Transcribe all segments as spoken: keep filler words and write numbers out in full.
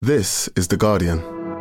This is The Guardian.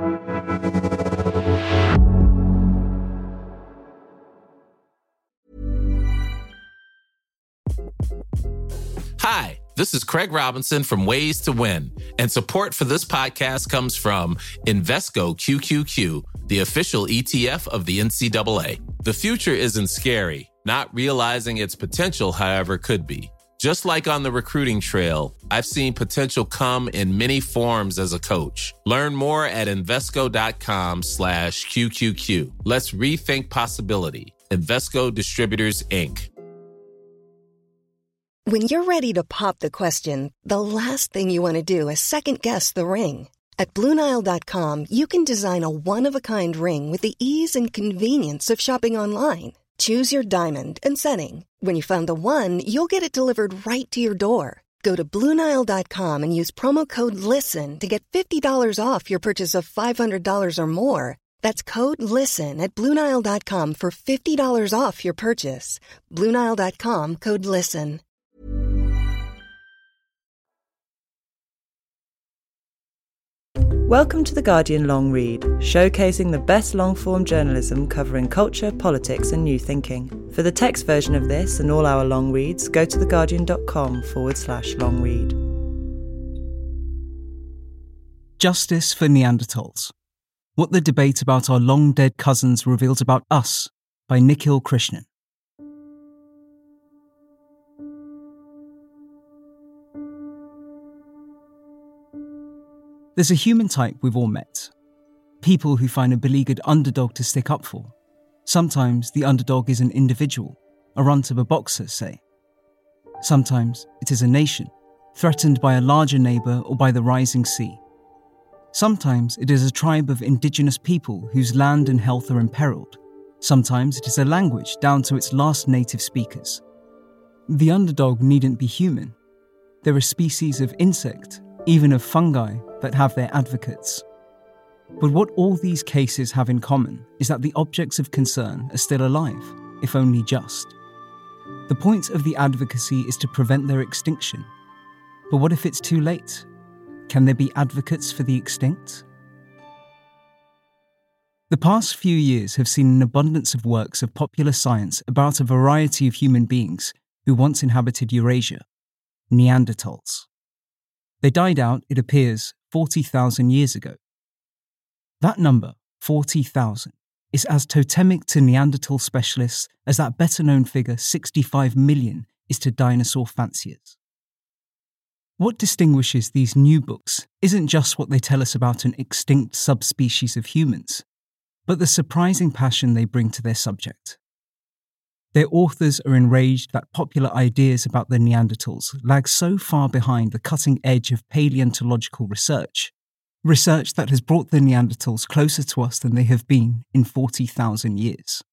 Hi, this is Craig Robinson from Ways to Win, and support for this podcast comes from Invesco Q Q Q, the official E T F of the N C double A. The future isn't scary. Not realizing its potential, however, could be. Just like on the recruiting trail, I've seen potential come in many forms as a coach. Learn more at Invesco.com slash QQQ. Let's rethink possibility. Invesco Distributors, Incorporated. When you're ready to pop the question, the last thing you want to do is second-guess the ring. At Blue Nile dot com, you can design a one-of-a-kind ring with the ease and convenience of shopping online. Choose your diamond and setting. When you find the one, you'll get it delivered right to your door. Go to Blue Nile dot com and use promo code LISTEN to get fifty dollars off your purchase of five hundred dollars or more. That's code LISTEN at Blue Nile dot com for fifty dollars off your purchase. Blue Nile dot com, code LISTEN. Welcome to The Guardian Long Read, showcasing the best long-form journalism covering culture, politics and new thinking. For the text version of this and all our long reads, go to theguardian.com forward slash long read. Justice for Neanderthals. What the Debate About Our Long-Dead Cousins Reveals About Us by Nikhil Krishnan. There's a human type we've all met. People who find a beleaguered underdog to stick up for. Sometimes the underdog is an individual, a runt of a boxer, say. Sometimes it is a nation, threatened by a larger neighbour or by the rising sea. Sometimes it is a tribe of indigenous people whose land and health are imperilled. Sometimes it is a language down to its last native speakers. The underdog needn't be human. There are species of insect, even of fungi, that have their advocates. But what all these cases have in common is that the objects of concern are still alive, if only just. The point of the advocacy is to prevent their extinction. But what if it's too late? Can there be advocates for the extinct? The past few years have seen an abundance of works of popular science about a variety of human beings who once inhabited Eurasia, Neanderthals. They died out, it appears, forty thousand years ago. That number, forty thousand, is as totemic to Neanderthal specialists as that better-known figure sixty-five million is to dinosaur fanciers. What distinguishes these new books isn't just what they tell us about an extinct subspecies of humans, but the surprising passion they bring to their subject. Their authors are enraged that popular ideas about the Neanderthals lag so far behind the cutting edge of paleontological research, research that has brought the Neanderthals closer to us than they have been in forty thousand years.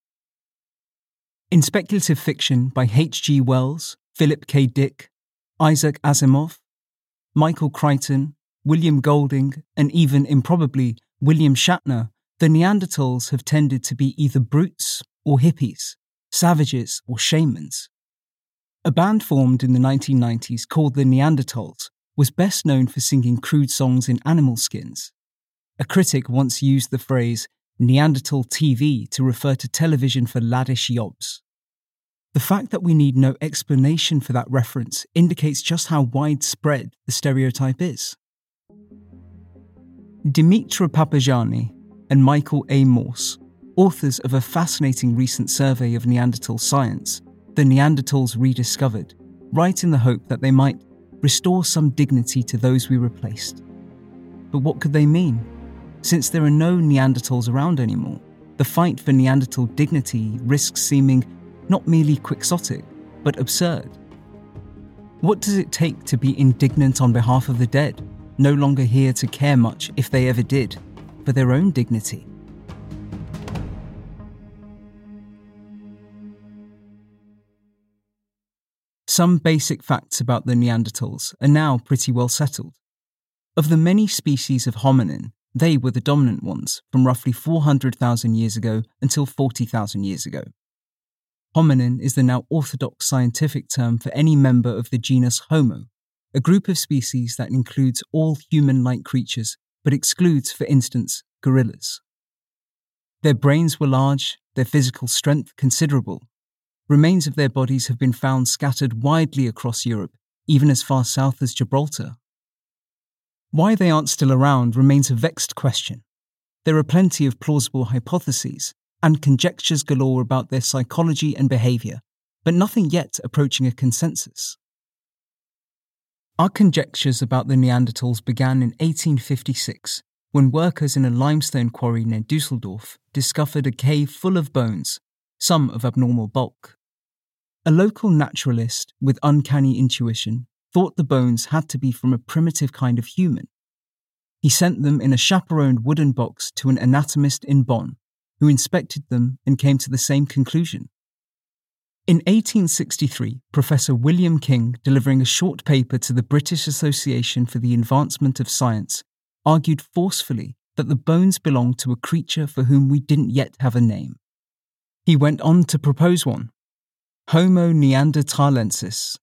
In speculative fiction by H G Wells, Philip K. Dick, Isaac Asimov, Michael Crichton, William Golding, and even, improbably, William Shatner, the Neanderthals have tended to be either brutes or hippies, savages or shamans. A band formed in the nineteen nineties called the Neanderthals was best known for singing crude songs in animal skins. A critic once used the phrase Neanderthal T V to refer to television for laddish yobs. The fact that we need no explanation for that reference indicates just how widespread the stereotype is. Dimitra Papajani and Michael A. Morse, authors of a fascinating recent survey of Neanderthal science, The Neanderthals Rediscovered, write in the hope that they might restore some dignity to those we replaced. But what could they mean? Since there are no Neanderthals around anymore, the fight for Neanderthal dignity risks seeming not merely quixotic, but absurd. What does it take to be indignant on behalf of the dead, no longer here to care much, if they ever did, for their own dignity? Some basic facts about the Neanderthals are now pretty well settled. Of the many species of hominin, they were the dominant ones from roughly four hundred thousand years ago until forty thousand years ago. Hominin is the now orthodox scientific term for any member of the genus Homo, a group of species that includes all human-like creatures but excludes, for instance, gorillas. Their brains were large, their physical strength considerable. Remains of their bodies have been found scattered widely across Europe, even as far south as Gibraltar. Why they aren't still around remains a vexed question. There are plenty of plausible hypotheses and conjectures galore about their psychology and behaviour, but nothing yet approaching a consensus. Our conjectures about the Neanderthals began in eighteen fifty-six, when workers in a limestone quarry near Dusseldorf discovered a cave full of bones, some of abnormal bulk. A local naturalist with uncanny intuition thought the bones had to be from a primitive kind of human. He sent them in a chaperoned wooden box to an anatomist in Bonn, who inspected them and came to the same conclusion. In eighteen sixty-three, Professor William King, delivering a short paper to the British Association for the Advancement of Science, argued forcefully that the bones belonged to a creature for whom we didn't yet have a name. He went on to propose one: Homo neanderthalensis.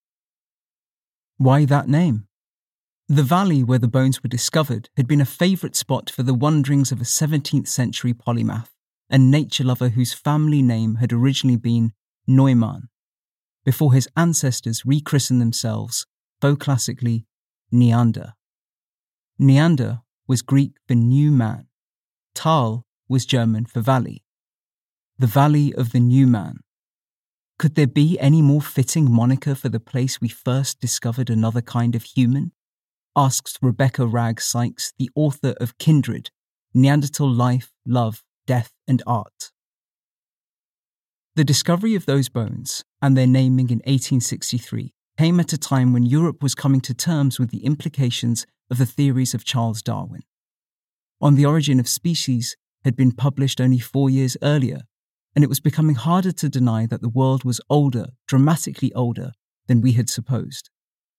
Why that name? The valley where the bones were discovered had been a favourite spot for the wanderings of a seventeenth century polymath and nature lover whose family name had originally been Neumann, before his ancestors rechristened themselves, though classically, Neander. Neander was Greek for new man. Tal was German for valley. The Valley of the New Man. Could there be any more fitting moniker for the place we first discovered another kind of human? Asks Rebecca Ragg Sykes, the author of Kindred, Neanderthal Life, Love, Death and Art. The discovery of those bones, and their naming in eighteen sixty-three, came at a time when Europe was coming to terms with the implications of the theories of Charles Darwin. On the Origin of Species had been published only four years earlier, and it was becoming harder to deny that the world was older, dramatically older, than we had supposed.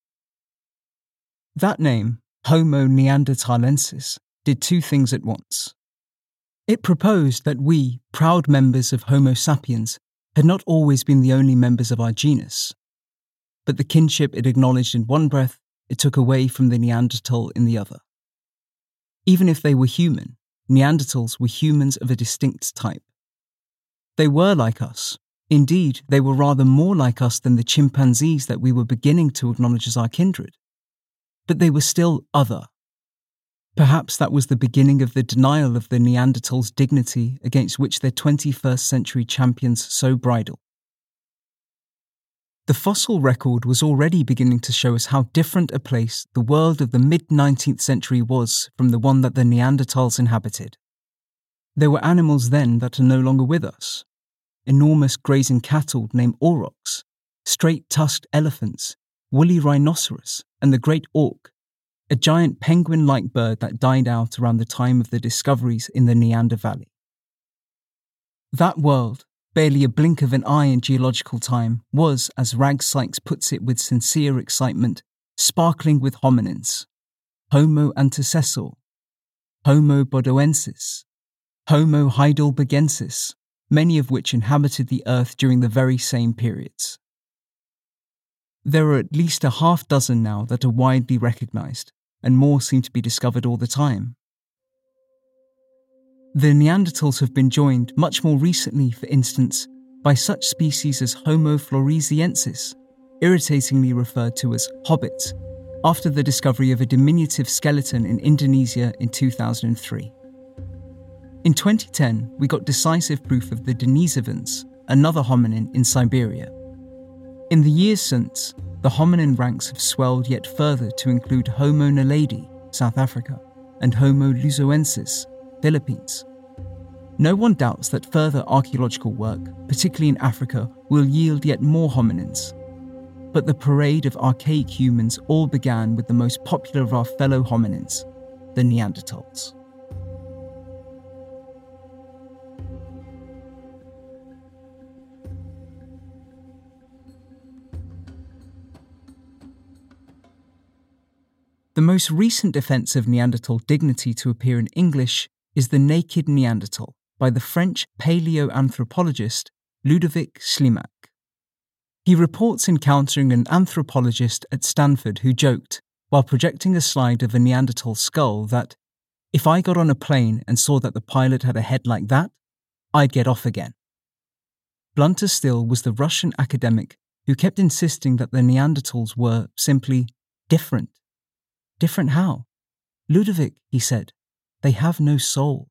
That name, Homo neanderthalensis, did two things at once. It proposed that we, proud members of Homo sapiens, had not always been the only members of our genus. But the kinship it acknowledged in one breath, it took away from the Neanderthal in the other. Even if they were human, Neanderthals were humans of a distinct type. They were like us. Indeed, they were rather more like us than the chimpanzees that we were beginning to acknowledge as our kindred. But they were still other. Perhaps that was the beginning of the denial of the Neanderthals' dignity against which their twenty-first century champions so bridle. The fossil record was already beginning to show us how different a place the world of the mid-nineteenth century was from the one that the Neanderthals inhabited. There were animals then that are no longer with us. Enormous grazing cattle named aurochs, straight-tusked elephants, woolly rhinoceros, and the great auk, a giant penguin-like bird that died out around the time of the discoveries in the Neander Valley. That world, barely a blink of an eye in geological time, was, as Ragg Sykes puts it with sincere excitement, sparkling with hominins. Homo antecessor, Homo bodoensis, Homo heidelbergensis, many of which inhabited the earth during the very same periods. There are at least a half dozen now that are widely recognised, and more seem to be discovered all the time. The Neanderthals have been joined much more recently, for instance, by such species as Homo floresiensis, irritatingly referred to as hobbits, after the discovery of a diminutive skeleton in Indonesia in two thousand three. In twenty ten, we got decisive proof of the Denisovans, another hominin in Siberia. In the years since, the hominin ranks have swelled yet further to include Homo naledi, South Africa, and Homo luzoensis, Philippines. No one doubts that further archaeological work, particularly in Africa, will yield yet more hominins. But the parade of archaic humans all began with the most popular of our fellow hominins, the Neanderthals. The most recent defence of Neanderthal dignity to appear in English is The Naked Neanderthal by the French paleoanthropologist Ludovic Slimak. He reports encountering an anthropologist at Stanford who joked, while projecting a slide of a Neanderthal skull, that if I got on a plane and saw that the pilot had a head like that, I'd get off again. Blunter still was the Russian academic who kept insisting that the Neanderthals were simply different. Different how? Ludovic, he said, they have no soul.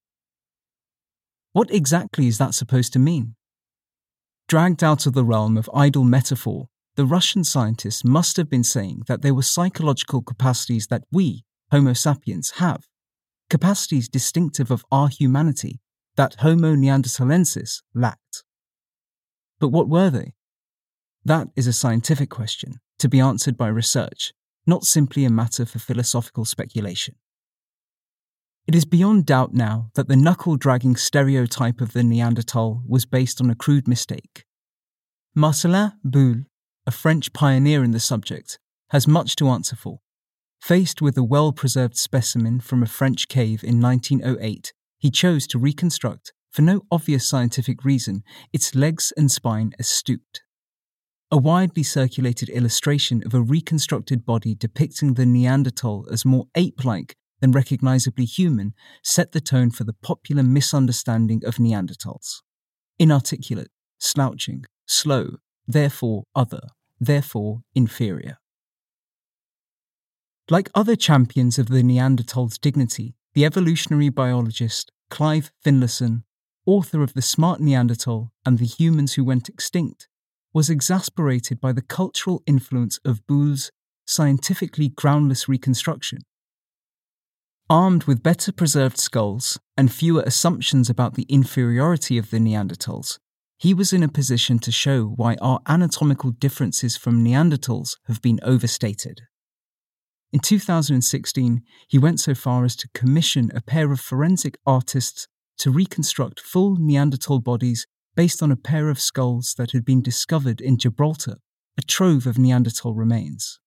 What exactly is that supposed to mean? Dragged out of the realm of idle metaphor, the Russian scientists must have been saying that there were psychological capacities that we, Homo sapiens, have, capacities distinctive of our humanity that Homo neanderthalensis lacked. But what were they? That is a scientific question, to be answered by research, not simply a matter for philosophical speculation. It is beyond doubt now that the knuckle-dragging stereotype of the Neanderthal was based on a crude mistake. Marcellin Boule, a French pioneer in the subject, has much to answer for. Faced with a well-preserved specimen from a French cave in nineteen oh eight, he chose to reconstruct, for no obvious scientific reason, its legs and spine as stooped. A widely circulated illustration of a reconstructed body depicting the Neanderthal as more ape-like than recognisably human set the tone for the popular misunderstanding of Neanderthals. Inarticulate, slouching, slow, therefore other, therefore inferior. Like other champions of the Neanderthal's dignity, the evolutionary biologist Clive Finlayson, author of The Smart Neanderthal and the Humans Who Went Extinct, was exasperated by the cultural influence of Boule's scientifically groundless reconstruction. Armed with better preserved skulls and fewer assumptions about the inferiority of the Neanderthals, he was in a position to show why our anatomical differences from Neanderthals have been overstated. In two thousand sixteen, he went so far as to commission a pair of forensic artists to reconstruct full Neanderthal bodies based on a pair of skulls that had been discovered in Gibraltar, a trove of Neanderthal remains.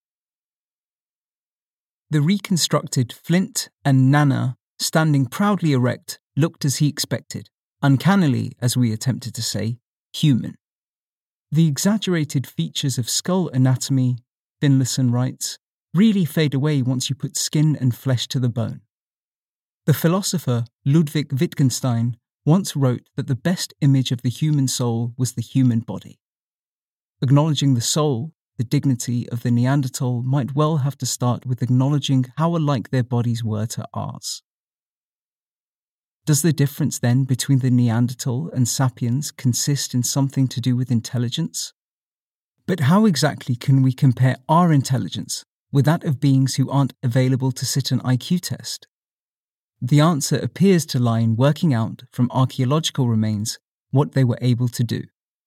The reconstructed Flint and Nana, standing proudly erect, looked as he expected, uncannily, as we attempted to say, human. The exaggerated features of skull anatomy, Finlayson writes, really fade away once you put skin and flesh to the bone. The philosopher Ludwig Wittgenstein once wrote that the best image of the human soul was the human body. Acknowledging the soul, the dignity of the Neanderthal might well have to start with acknowledging how alike their bodies were to ours. Does the difference then between the Neanderthal and sapiens consist in something to do with intelligence? But how exactly can we compare our intelligence with that of beings who aren't available to sit an I Q test? The answer appears to lie in working out from archaeological remains what they were able to do.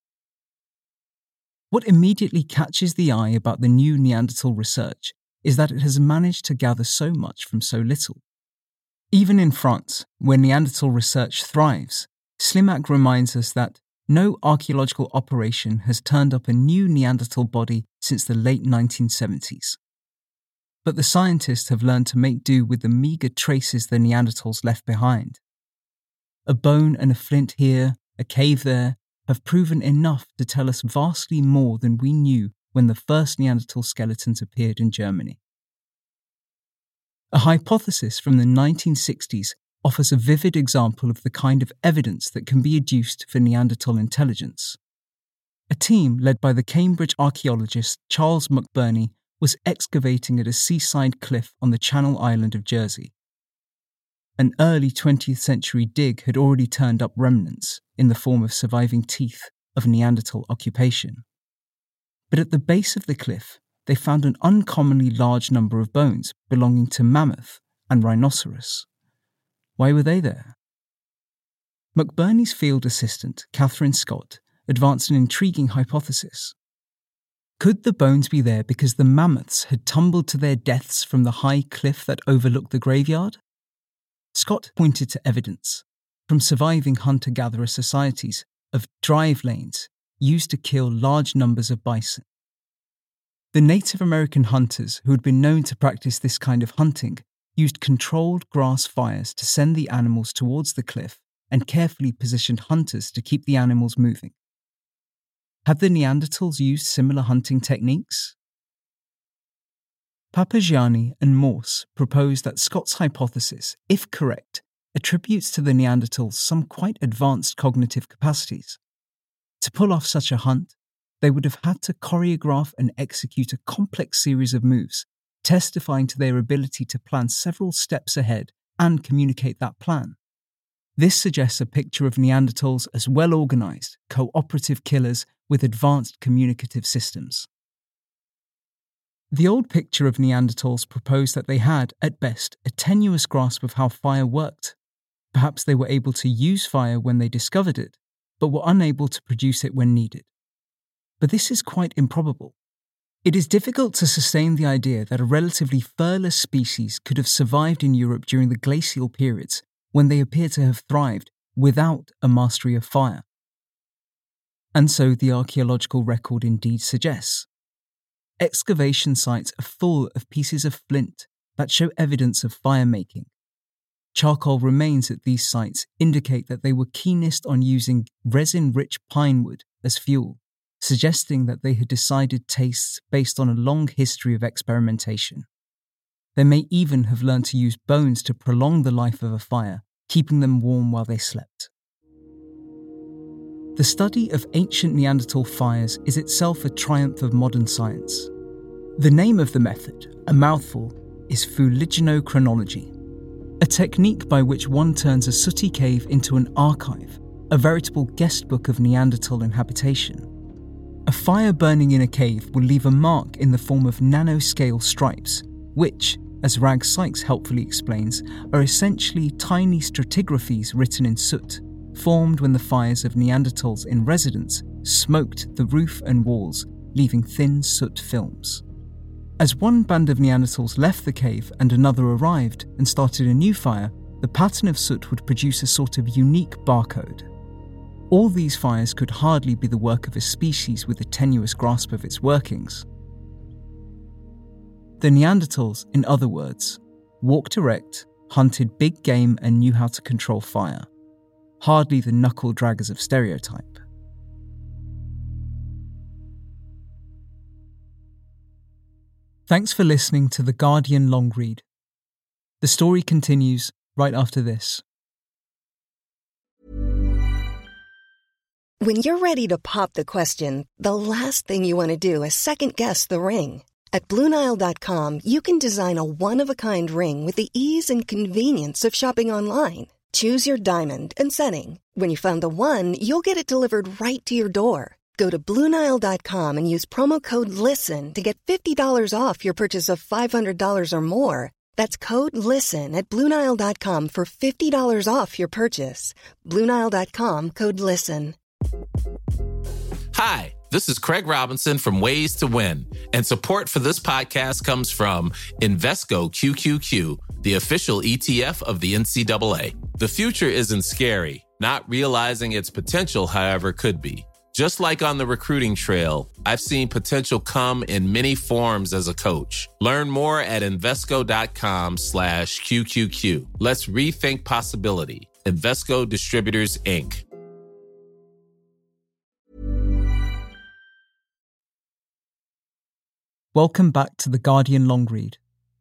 What immediately catches the eye about the new Neanderthal research is that it has managed to gather so much from so little. Even in France, where Neanderthal research thrives, Slimak reminds us that no archaeological operation has turned up a new Neanderthal body since the late nineteen seventies. But the scientists have learned to make do with the meagre traces the Neanderthals left behind. A bone and a flint here, a cave there, have proven enough to tell us vastly more than we knew when the first Neanderthal skeletons appeared in Germany. A hypothesis from the nineteen sixties offers a vivid example of the kind of evidence that can be adduced for Neanderthal intelligence. A team led by the Cambridge archaeologist Charles McBurney was excavating at a seaside cliff on the Channel Island of Jersey. An early twentieth century dig had already turned up remnants, in the form of surviving teeth, of Neanderthal occupation. But at the base of the cliff, they found an uncommonly large number of bones belonging to mammoth and rhinoceros. Why were they there? McBurney's field assistant, Catherine Scott, advanced an intriguing hypothesis. Could the bones be there because the mammoths had tumbled to their deaths from the high cliff that overlooked the graveyard? Scott pointed to evidence from surviving hunter-gatherer societies of drive lanes used to kill large numbers of bison. The Native American hunters who had been known to practice this kind of hunting used controlled grass fires to send the animals towards the cliff and carefully positioned hunters to keep the animals moving. Had the Neanderthals used similar hunting techniques? Papagiani and Morse propose that Scott's hypothesis, if correct, attributes to the Neanderthals some quite advanced cognitive capacities. To pull off such a hunt, they would have had to choreograph and execute a complex series of moves, testifying to their ability to plan several steps ahead and communicate that plan. This suggests a picture of Neanderthals as well-organised, cooperative killers with advanced communicative systems. The old picture of Neanderthals proposed that they had, at best, a tenuous grasp of how fire worked. Perhaps they were able to use fire when they discovered it, but were unable to produce it when needed. But this is quite improbable. It is difficult to sustain the idea that a relatively furless species could have survived in Europe during the glacial periods when they appear to have thrived without a mastery of fire. And so the archaeological record indeed suggests. Excavation sites are full of pieces of flint that show evidence of fire-making. Charcoal remains at these sites indicate that they were keenest on using resin-rich pine wood as fuel, suggesting that they had decided tastes based on a long history of experimentation. They may even have learned to use bones to prolong the life of a fire, keeping them warm while they slept. The study of ancient Neanderthal fires is itself a triumph of modern science. The name of the method, a mouthful, is fuliginochronology, a technique by which one turns a sooty cave into an archive, a veritable guestbook of Neanderthal inhabitation. A fire burning in a cave will leave a mark in the form of nanoscale stripes, which, as Rag Sykes helpfully explains, are essentially tiny stratigraphies written in soot, formed when the fires of Neanderthals in residence smoked the roof and walls, leaving thin soot films. As one band of Neanderthals left the cave and another arrived and started a new fire, the pattern of soot would produce a sort of unique barcode. All these fires could hardly be the work of a species with a tenuous grasp of its workings. The Neanderthals, in other words, walked erect, hunted big game and knew how to control fire. Hardly the knuckle-draggers of stereotype. Thanks for listening to The Guardian Long Read. The story continues right after this. When you're ready to pop the question, the last thing you want to do is second-guess the ring. At Blue Nile dot com, you can design a one-of-a-kind ring with the ease and convenience of shopping online. Choose your diamond and setting. When you find the one, you'll get it delivered right to your door. Go to Blue Nile dot com and use promo code LISTEN to get fifty dollars off your purchase of five hundred dollars or more. That's code LISTEN at Blue Nile dot com for fifty dollars off your purchase. Blue Nile dot com, code LISTEN. Hi, this is Craig Robinson from Ways to Win, and support for this podcast comes from Invesco Q Q Q, the official E T F of the N C double A. The future isn't scary. Not realizing its potential, however, could be. Just like on the recruiting trail, I've seen potential come in many forms as a coach. Learn more at Invesco.com slash QQQ. Let's rethink possibility. Invesco Distributors, Incorporated. Welcome back to The Guardian Long Read.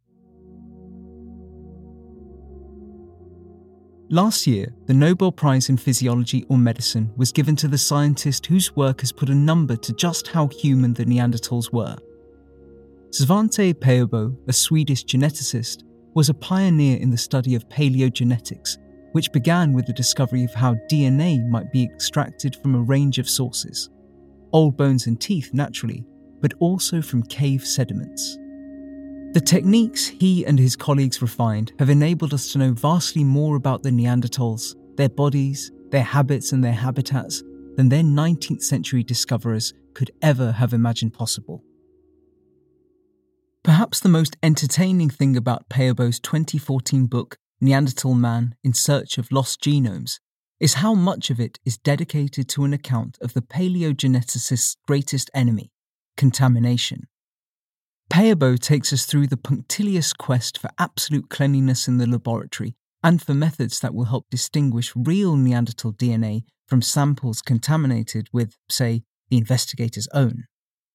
Last year, the Nobel Prize in Physiology or Medicine was given to the scientist whose work has put a number to just how human the Neanderthals were. Svante Pääbo, a Swedish geneticist, was a pioneer in the study of paleogenetics, which began with the discovery of how D N A might be extracted from a range of sources. Old bones and teeth, naturally, but also from cave sediments. The techniques he and his colleagues refined have enabled us to know vastly more about the Neanderthals, their bodies, their habits and their habitats than their nineteenth century discoverers could ever have imagined possible. Perhaps the most entertaining thing about Pääbo's twenty fourteen book, Neanderthal Man in Search of Lost Genomes, is how much of it is dedicated to an account of the paleogeneticist's greatest enemy, contamination. Pääbo takes us through the punctilious quest for absolute cleanliness in the laboratory and for methods that will help distinguish real Neanderthal D N A from samples contaminated with, say, the investigators' own.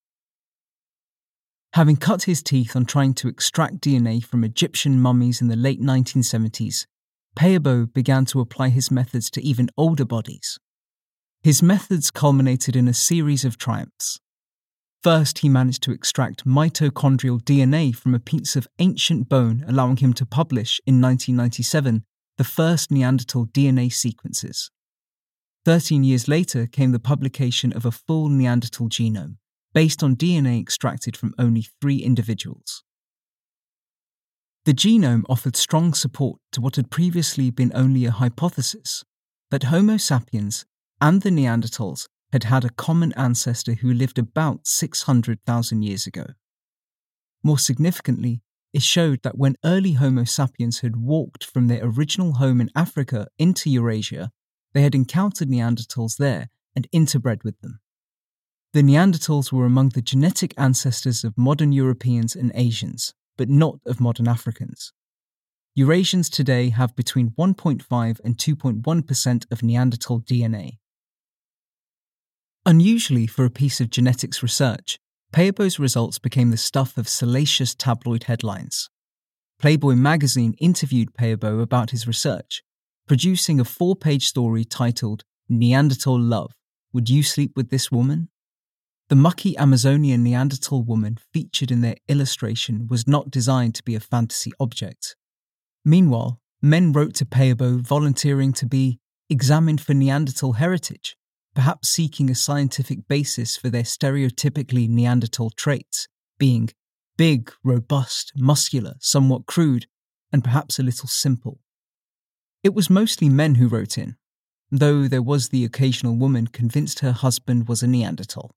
Having cut his teeth on trying to extract D N A from Egyptian mummies in the late nineteen seventies, Paabo began to apply his methods to even older bodies. His methods culminated in a series of triumphs. First, he managed to extract mitochondrial D N A from a piece of ancient bone, allowing him to publish, in nineteen ninety-seven, the first Neanderthal D N A sequences. Thirteen years later came the publication of a full Neanderthal genome, based on D N A extracted from only three individuals. The genome offered strong support to what had previously been only a hypothesis, that Homo sapiens and the Neanderthals had had a common ancestor who lived about six hundred thousand years ago. More significantly, it showed that when early Homo sapiens had walked from their original home in Africa into Eurasia, they had encountered Neanderthals there and interbred with them. The Neanderthals were among the genetic ancestors of modern Europeans and Asians, but not of modern Africans. Eurasians today have between one point five and two point one percent of Neanderthal D N A. Unusually for a piece of genetics research, Paabo's results became the stuff of salacious tabloid headlines. Playboy magazine interviewed Paabo about his research, producing a four-page story titled Neanderthal Love. Would you sleep with this woman? The mucky Amazonian Neanderthal woman featured in their illustration was not designed to be a fantasy object. Meanwhile, men wrote to Paabo volunteering to be examined for Neanderthal heritage, perhaps seeking a scientific basis for their stereotypically Neanderthal traits, being big, robust, muscular, somewhat crude, and perhaps a little simple. It was mostly men who wrote in, though there was the occasional woman convinced her husband was a Neanderthal.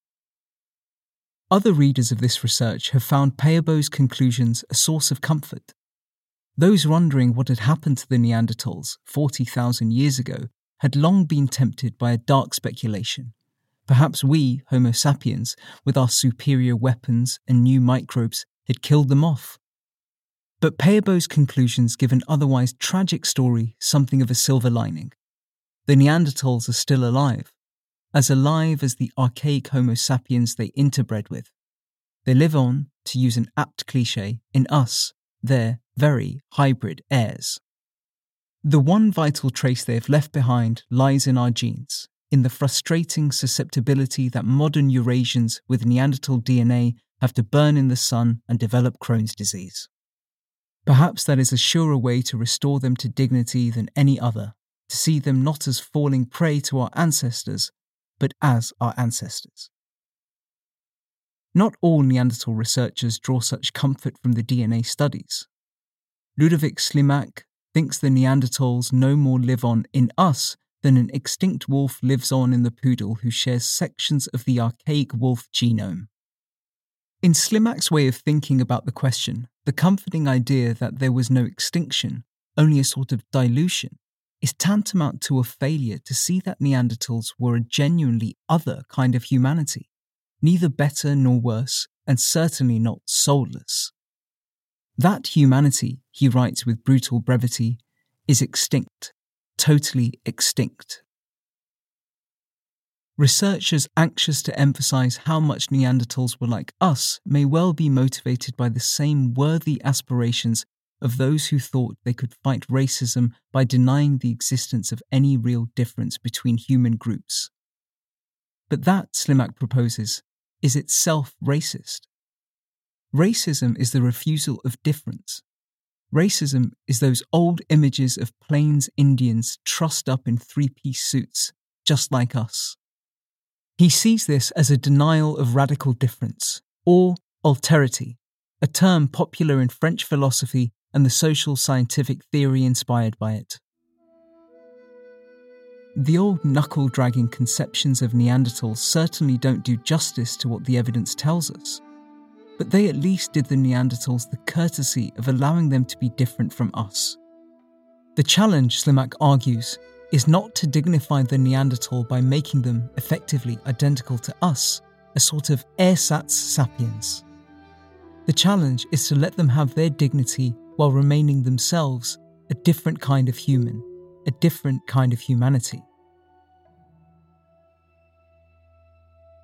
Other readers of this research have found Paabo's conclusions a source of comfort. Those wondering what had happened to the Neanderthals forty thousand years ago had long been tempted by a dark speculation. Perhaps we, Homo sapiens, with our superior weapons and new microbes, had killed them off. But Paabo's conclusions give an otherwise tragic story something of a silver lining. The Neanderthals are still alive, as alive as the archaic Homo sapiens they interbred with. They live on, to use an apt cliché, in us, their very hybrid heirs. The one vital trace they have left behind lies in our genes, in the frustrating susceptibility that modern Eurasians with Neanderthal D N A have to burn in the sun and develop Crohn's disease. Perhaps that is a surer way to restore them to dignity than any other, to see them not as falling prey to our ancestors, but as our ancestors. Not all Neanderthal researchers draw such comfort from the D N A studies. Ludovic Slimak thinks the Neanderthals no more live on in us than an extinct wolf lives on in the poodle who shares sections of the archaic wolf genome. In Slimak's way of thinking about the question, the comforting idea that there was no extinction, only a sort of dilution, is tantamount to a failure to see that Neanderthals were a genuinely other kind of humanity, neither better nor worse, and certainly not soulless. That humanity, he writes with brutal brevity, is extinct, totally extinct. Researchers anxious to emphasize how much Neanderthals were like us may well be motivated by the same worthy aspirations of those who thought they could fight racism by denying the existence of any real difference between human groups. But that, Slimak proposes, is itself racist. Racism is the refusal of difference. Racism is those old images of Plains Indians trussed up in three-piece suits, just like us. He sees this as a denial of radical difference, or alterity, a term popular in French philosophy and the social scientific theory inspired by it. The old knuckle-dragging conceptions of Neanderthals certainly don't do justice to what the evidence tells us, but they at least did the Neanderthals the courtesy of allowing them to be different from us. The challenge, Slimak argues, is not to dignify the Neanderthal by making them effectively identical to us, a sort of ersatz sapiens. The challenge is to let them have their dignity while remaining themselves a different kind of human, a different kind of humanity.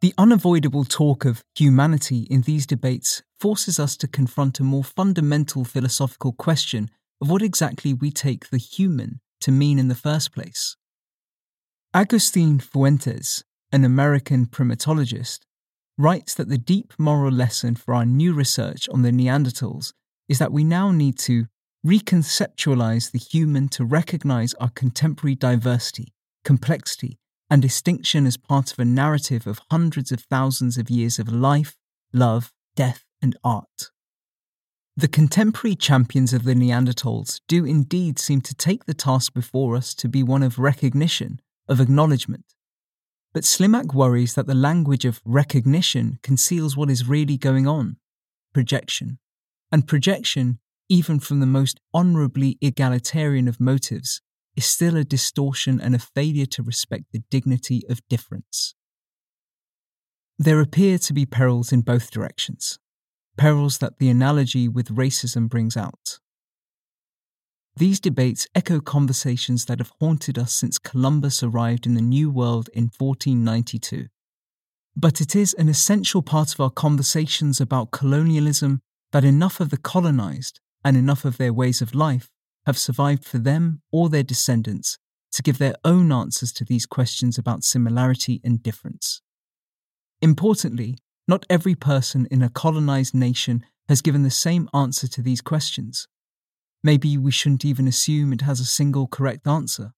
The unavoidable talk of humanity in these debates forces us to confront a more fundamental philosophical question of what exactly we take the human to mean in the first place. Agustin Fuentes, an American primatologist, writes that the deep moral lesson for our new research on the Neanderthals is that we now need to reconceptualize the human to recognize our contemporary diversity, complexity, and distinction as part of a narrative of hundreds of thousands of years of life, love, death, and art. The contemporary champions of the Neanderthals do indeed seem to take the task before us to be one of recognition, of acknowledgement. But Slimak worries that the language of recognition conceals what is really going on, projection. And projection, even from the most honourably egalitarian of motives, is still a distortion and a failure to respect the dignity of difference. There appear to be perils in both directions, perils that the analogy with racism brings out. These debates echo conversations that have haunted us since Columbus arrived in the New World in fourteen ninety-two. But it is an essential part of our conversations about colonialism that enough of the colonized and enough of their ways of life have survived for them or their descendants to give their own answers to these questions about similarity and difference. Importantly, not every person in a colonized nation has given the same answer to these questions. Maybe we shouldn't even assume it has a single correct answer.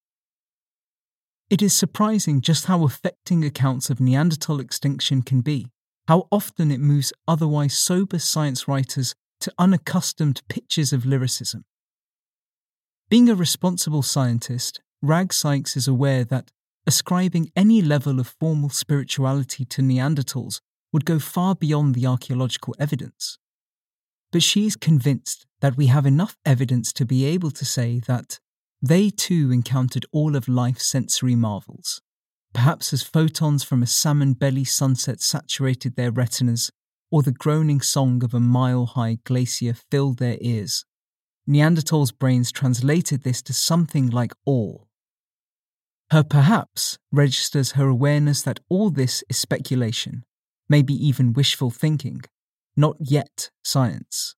It is surprising just how affecting accounts of Neanderthal extinction can be, how often it moves otherwise sober science writers to unaccustomed pitches of lyricism. Being a responsible scientist, Rag Sykes is aware that ascribing any level of formal spirituality to Neanderthals would go far beyond the archaeological evidence. But she's convinced that we have enough evidence to be able to say that they too encountered all of life's sensory marvels, perhaps as photons from a salmon-belly sunset saturated their retinas, or the groaning song of a mile-high glacier filled their ears. Neanderthals' brains translated this to something like awe. Her perhaps registers her awareness that all this is speculation, maybe even wishful thinking, not yet science.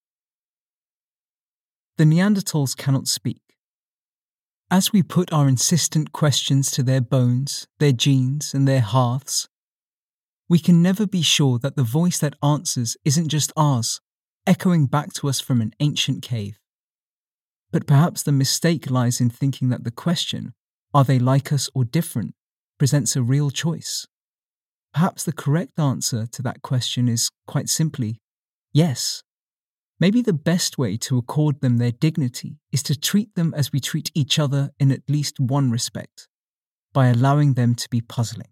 The Neanderthals cannot speak. As we put our insistent questions to their bones, their genes, and their hearths, we can never be sure that the voice that answers isn't just ours, echoing back to us from an ancient cave. But perhaps the mistake lies in thinking that the question, are they like us or different, presents a real choice. Perhaps the correct answer to that question is, quite simply, yes. Maybe the best way to accord them their dignity is to treat them as we treat each other in at least one respect, by allowing them to be puzzling.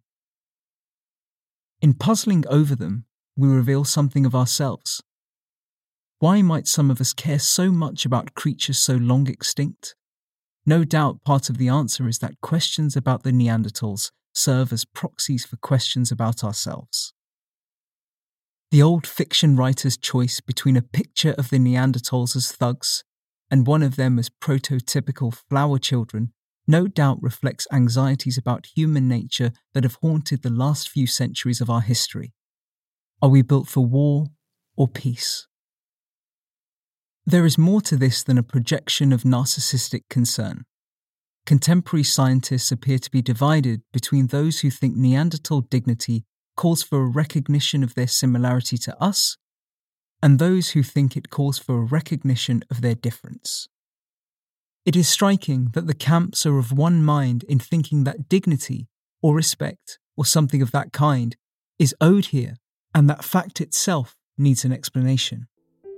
In puzzling over them, we reveal something of ourselves. Why might some of us care so much about creatures so long extinct? No doubt part of the answer is that questions about the Neanderthals serve as proxies for questions about ourselves. The old fiction writer's choice between a picture of the Neanderthals as thugs and one of them as prototypical flower children no doubt reflects anxieties about human nature that have haunted the last few centuries of our history. Are we built for war or peace? There is more to this than a projection of narcissistic concern. Contemporary scientists appear to be divided between those who think Neanderthal dignity calls for a recognition of their similarity to us, and those who think it calls for a recognition of their difference. It is striking that the camps are of one mind in thinking that dignity, or respect, or something of that kind, is owed here, and that fact itself needs an explanation.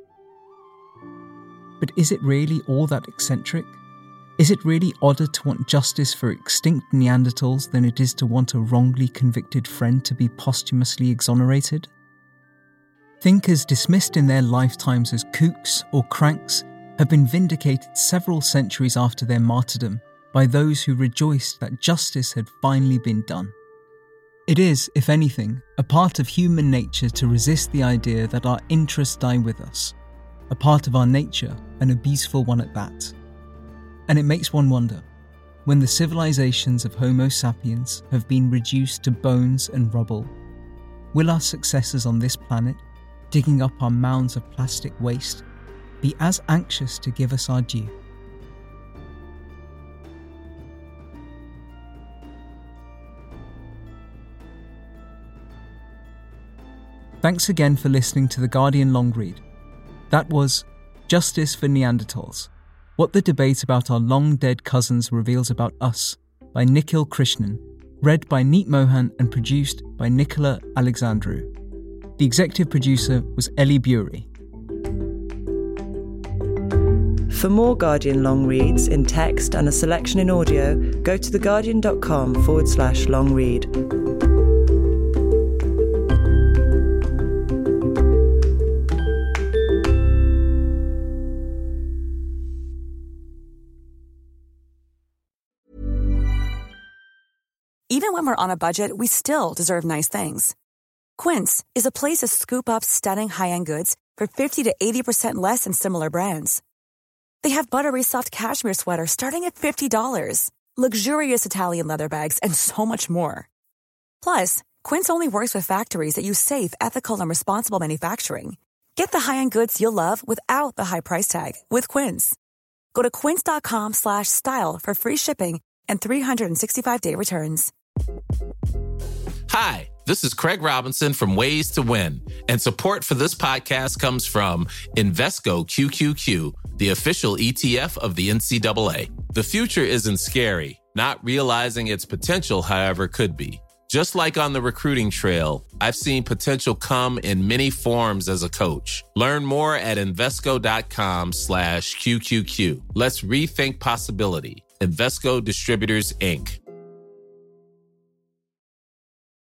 But is it really all that eccentric? Is it really odder to want justice for extinct Neanderthals than it is to want a wrongly convicted friend to be posthumously exonerated? Thinkers dismissed in their lifetimes as kooks or cranks have been vindicated several centuries after their martyrdom by those who rejoiced that justice had finally been done. It is, if anything, a part of human nature to resist the idea that our interests die with us, a part of our nature, and a beautiful one at that. And it makes one wonder, when the civilizations of Homo sapiens have been reduced to bones and rubble, Will our successors on this planet, digging up our mounds of plastic waste, be as anxious to give us our due? Thanks again for listening to The Guardian Long Read. That was Justice for Neanderthals: What the Debate About Our Long-Dead Cousins Reveals About Us by Nikhil Krishnan, read by Neet Mohan and produced by Nicola Alexandrou. The executive producer was Ellie Bury. For more Guardian long reads in text and a selection in audio, go to theguardian.com forward slash long read. Even when we're on a budget, we still deserve nice things. Quince is a place to scoop up stunning high-end goods for fifty to eighty percent less than similar brands. They have buttery soft cashmere sweaters starting at fifty dollars, luxurious Italian leather bags, and so much more. Plus, Quince only works with factories that use safe, ethical, and responsible manufacturing. Get the high-end goods you'll love without the high price tag with Quince. Go to quince.com slash style for free shipping and three sixty-five day returns. Hi, this is Craig Robinson from Ways to Win, and support for this podcast comes from Invesco Q Q Q, the official E T F of the N C double A. The future isn't scary. Not realizing its potential, however, could be. Just like on the recruiting trail, I've seen potential come in many forms as a coach. Learn more at Invesco.com slash QQQ. Let's rethink possibility. Invesco Distributors, Incorporated.